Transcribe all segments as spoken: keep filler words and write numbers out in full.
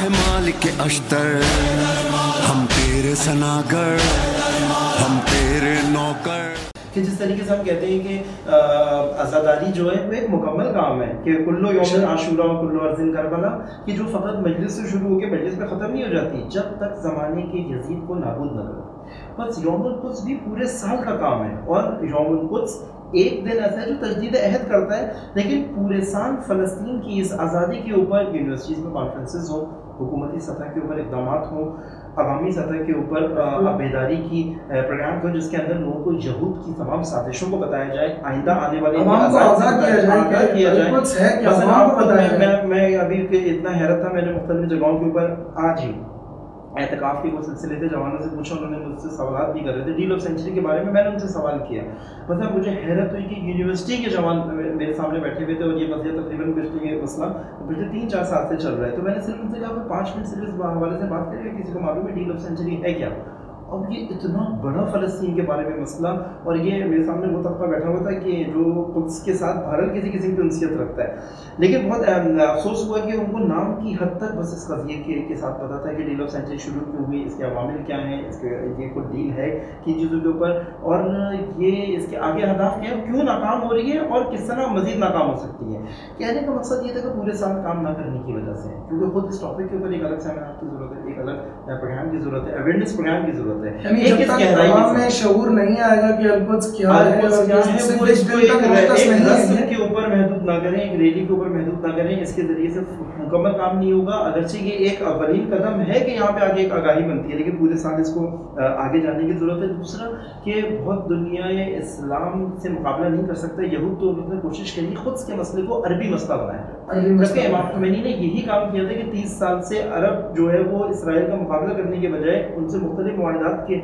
کہے مالک اشتر ہم تیرے سناگر ہم تیرے نوکر. کہ جس طریقے سے ہم کہتے ہیں کہ عزاداری جو ہے وہ ایک مکمل کام ہے کہ کلو یوم عاشورا و کلو ارض کربلا، کہ جو فقط مجلس سے شروع ہو کے مجلس پہ ختم نہیں ہو جاتی جب تک زمانے کے یزید کو نابود نہ کرو. بس یوم القدس بھی پورے سال کا کام ہے، اور یوم القدس ایک دن ایسا ہے جو تجدید عہد کرتا ہے، لیکن پورے سال فلسطین کی اس آزادی کے اوپر یونیورسٹیز میں کانفرنسز ہوں، حکومتی سطح کے اوپر اقدامات ہوں، عوامی سطح کے اوپر بیداری کی پروگرام ہو، جس کے اندر لوگوں کو یہود کی تمام سازشوں کو بتایا جائے، آئندہ آنے والے کیا جائے. میں ابھی اتنا حیرت تھا، میں نے مختلف جگہوں کے اوپر آج ہی اعتکاف کے وہ سلسلے تھے، جوانوں سے پوچھا، انہوں نے مجھ سے سوالات بھی کر رہے تھے ڈیل آف سینچری کے بارے میں. میں نے ان سے سوال کیا، مطلب مجھے حیرت ہوئی کہ یونیورسٹی کے جوان میرے سامنے بیٹھے ہوئے تھے، اور یہ مسئلہ تقریباً پچھلے یہ مسئلہ پچھلے تین چار سال سے چل رہا ہے. تو میں نے صرف ان سے کہا کہ پانچ منٹ صرف اس حوالے سے بات کریں، کسی کو معلوم ہے ڈیل آف سینچری ہے کیا؟ اب یہ اتنا بڑا فلسطین کے بارے میں مسئلہ، اور یہ میرے سامنے وہ طبقہ بیٹھا ہوا تھا کہ جو قدس کے ساتھ بھارت کسی قسم کی انسیت رکھتا ہے، لیکن بہت افسوس ہوا کہ ان کو نام کی حد تک بس اس قضیے کے کے ساتھ پتا تھا کہ ڈیل آف سینچری شروع کیوں ہوئی، اس کے عوامل کیا ہیں، اس کے یہ کوئی ڈیل ہے کن چیزوں کے اوپر، اور یہ اس کے آگے اہداف کیا ہے، کیوں ناکام ہو رہی ہے، اور کس طرح مزید ناکام ہو سکتی ہے. کہنے کا مقصد یہ تھا کہ پورے سال کام نہ کرنے کی وجہ سے، کیونکہ خود اس ٹاپک کے اوپر ایک الگ سیمینار کی ضرورت ہے، ایک الگ پروگرام کی ضرورت ہے، اویئرنیس پروگرام کی ضرورت ہے. عوام میں شعور نہیں آئے گا کہ القدس کیا ہے، ایک رسم کے اوپر محدود نہ کریں، ایک ریلی کے اوپر محدود نہ کریں، اس کے ذریعے سے مکمل کام نہیں ہوگا. اگرچہ یہ ایک اولین قدم ہے کہ یہاں پہ آگے ایک آگاہی بنتی ہے، لیکن پورے سال اس کو آگے جانے کی ضرورت ہے. دوسرا کہ بہت دنیا اسلام سے مقابلہ نہیں کر سکتا. یہود تو انہوں نے کوشش کری خود کے مسئلے کو عربی مسئلہ بنایا جائے، جبکہ امام خمینی نے یہی کام کیا تھا کہ تیس سال سے عرب جو ہے وہ اسرائیل کا مقابلہ کرنے کے بجائے ان سے مختلف معاہدات کے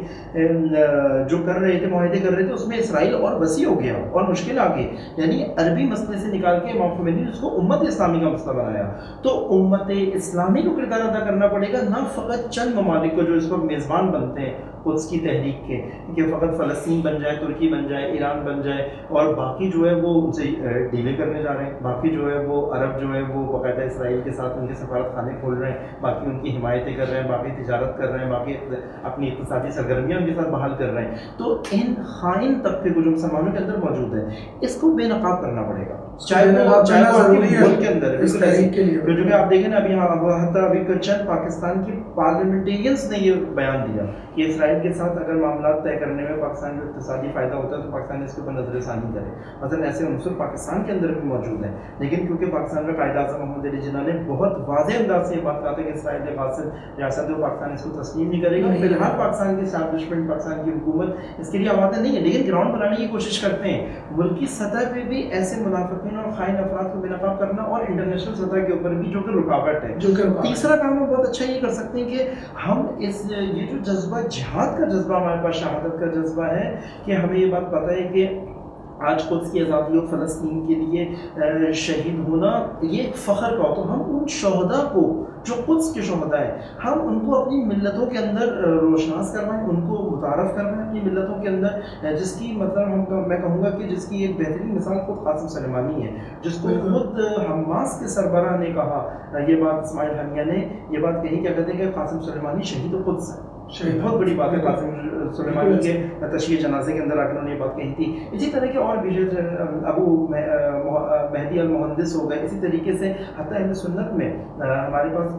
جو کر رہے تھے، معاہدے کر رہے تھے، اس میں اسرائیل اور وسیع ہو گیا اور مشکل آ گئی. یعنی عربی مسئلے سے نکال کے امام خمینی نے اس کو امت اسلامی کا مسئلہ بنایا. تو امت اسلامی کو کردار ادا کرنا پڑے گا، نہ فقط چند ممالک کو جو اس وقت میزبان بنتے ہیں قدس کی تحریک کے، کہ فقط فلسطین بن جائے، ترکی بن جائے، ایران بن جائے، اور باقی جو ہے وہ ان سے ڈیلیں کرنے جا رہے ہیں. باقی جو ہے وہ عرب جو ہے وہ باقاعدہ اسرائیل کے ساتھ ان کے سفارت خانے کھول رہے ہیں، باقی ان کی حمایتیں کر رہے ہیں، باقی تجارت کر رہے ہیں، باقی اپنی اقتصادی سرگرمیاں ان کے ساتھ بحال کر رہے ہیں. تو ان خائن طبقے کو جو مسلمانوں کے اندر موجود ہے، اس کو بے نقاب کرنا پڑے گا، چاہے وہ چاہے وہ ملک کے اندر. جو کہ آپ دیکھیں نا، ابھی حتیٰ ابھی چند پاکستان کی پارلیمنٹیرینس نے یہ بیان دیا کہ اسرائیل کے ساتھ اگر معاملات طے کرنے میں پاکستان کو اقتصادی فائدہ ہوتا ہے تو پاکستان اس کے اوپر نظر ثانی کرے. مثلا ایسے عنصر پاکستان کے اندر بھی موجود ہیں، لیکن کیونکہ پاکستان کا قائد اعظم محمد علی جناح نے بہت واضح انداز سے یہ بات کہا تھا کہ اسرائیل کے قاصد ریاست ہے، پاکستان اس کو تسلیم نہیں کرے گا. فی الحال پاکستان کی اسٹیبلشمنٹ، پاکستان کی حکومت اس کے لیے آمادہ نہیں ہے، لیکن گراؤنڈ بنانے کی کوشش کرتے ہیں. ملکی سطح پہ بھی ایسے منافقین اور خائن افراد کو بے نقاب کرنا، اور انٹرنیشنل سطح کے اوپر بھی جو کہ رکاوٹ ہے. تیسرا کام ہم بہت اچھا یہ کر سکتے ہیں کہ ہم اس یہ جو جذبہ جہاد کا جذبہ ہمارے پاس، شہادت کا جذبہ ہے، کہ ہمیں یہ بات پتہ ہے کہ آج قدس کی آزادی اور فلسطین کے لیے شہید ہونا یہ ایک فخر کا ہو. تو ہم ان شہداء کو جو قدس کے شہداء ہیں، ہم ان کو اپنی ملتوں کے اندر روشناس کروائیں، ان کو متعارف کروائیں اپنی ملتوں کے اندر، جس کی مطلب ہم میں کہوں گا کہ جس کی ایک بہترین مثال خود قاسم سلیمانی ہے، جس کو خود حماس کے سربراہ نے کہا یہ بات، اسماعیل ہنیہ نے یہ بات کہی، کیا کہتے ہیں کہ قاسم سلیمانی شہید قدس ہے. بہت بڑی بات ہے قاسم سلیمانی کے تشییع جنازے کے اندر آ کے انہوں نے یہ بات کہی تھی. اسی طرح کے اور بھی ابو مہدی المہندس ہو گئے. اسی طریقے سے حتیٰ اہل سنت میں ہمارے پاس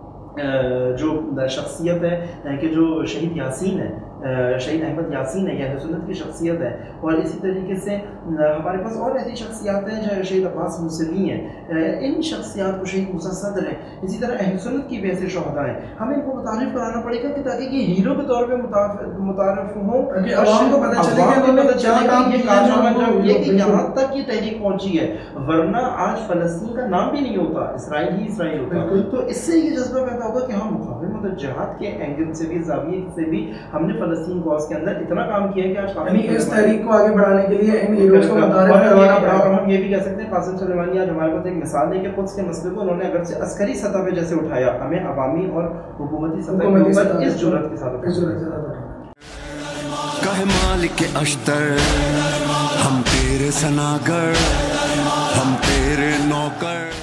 جو شخصیت ہے کہ جو شہید یاسین ہے، شہید احمد یاسین ہے، یہ اہل سنت کی شخصیت ہے. اور اسی طریقے سے ہمارے پاس اور ایسی شخصیات ہیں جو شہید عباس موسوی ہیں، ان شخصیات کو شہید موسیٰ صدر ہیں. اسی طرح اہل سنت کی بھی ایسے شہداء ہیں. ہمیں ان کو متعارف کرانا پڑے گا کہ تاکہ یہ ہیرو کے طور پہ متعارف ہوں، عوام کو پتہ چلے کہ یہاں تک یہ تحریک پہنچی ہے. ورنہ آج فلسطین کا نام بھی نہیں ہوتا، اسرائیل ہی اسرائیل ہوتا. تو اس سے یہ جذبہ پیدا ہوگا کہ ہم مقابل مطلب جہاد کے اینگل سے بھی، زاویے سے بھی ہم نے فلسطین کاز کے اندر اتنا کام کیا ہے کہ آج یعنی اس تحریک کو آگے بڑھانے کے لیے ان ہیروز کو متعارف کروانا پڑا. اور ہم یہ بھی کہہ سکتے ہیں قاسم سلیمانی آج ہمارے پاس ایک مثال ہے کہ قدس کے مسئلے کو انہوں نے اگرچہ عسکری سطح پہ جیسے اٹھایا، ہمیں عوامی اور حکومتی سطح کے اوپر اس جرأت کے ساتھ اٹھانا. کہے مالک اشتر ہم تیرے سناگر ہم تیرے نوکر.